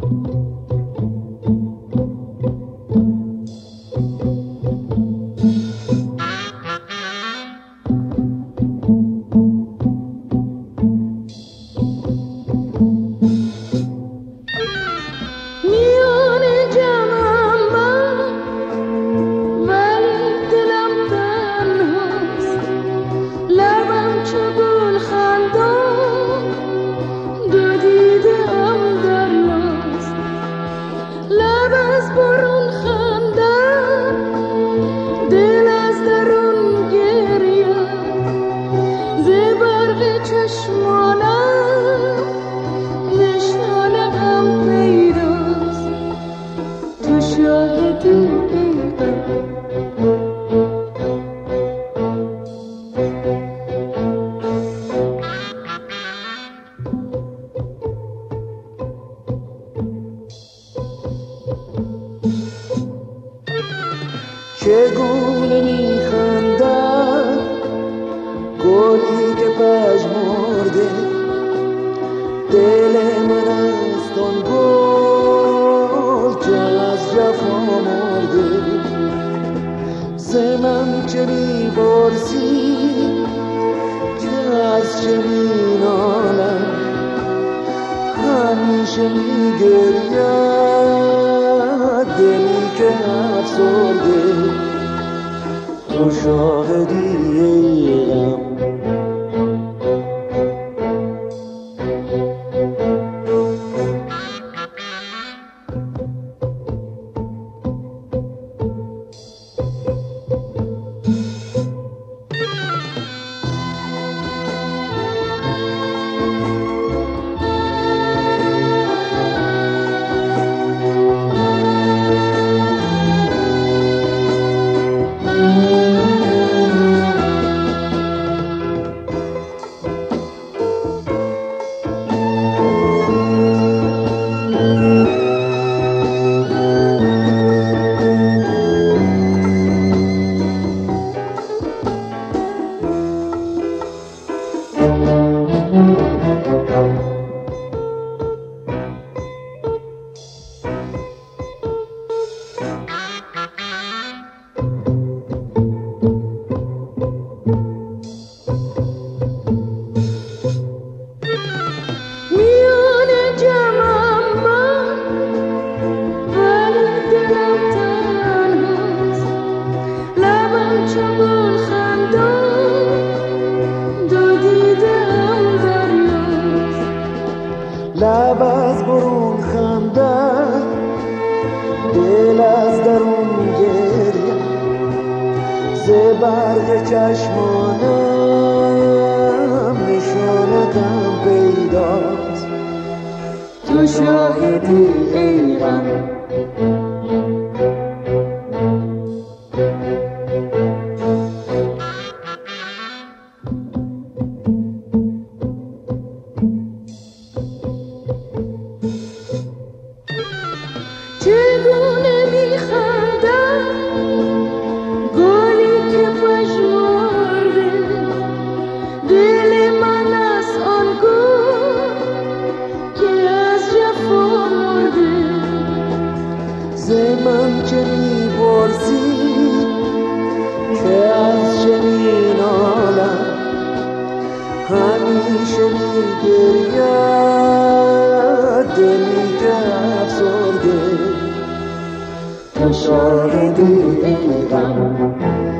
چگونه میخندد گلی که پژمرده، دل من است آن گل که از جفا مرده. ز من چه میپرسی که از چه مینالم، همیشه میگرید دلی که افسرده. تو شاهدی ای غم لب از برون خندد، دل از درون گریه. ز برق چشمانم نشان غم پیداست. تو شاهدی ای غم چگونه میخندد گلی که پژمرده، دل من از آن گل که از جفا مرده. ز من چه میپرسی که از چه مینالم، همیشه میگرید دلی که افسرده. تو شاهدی ای غم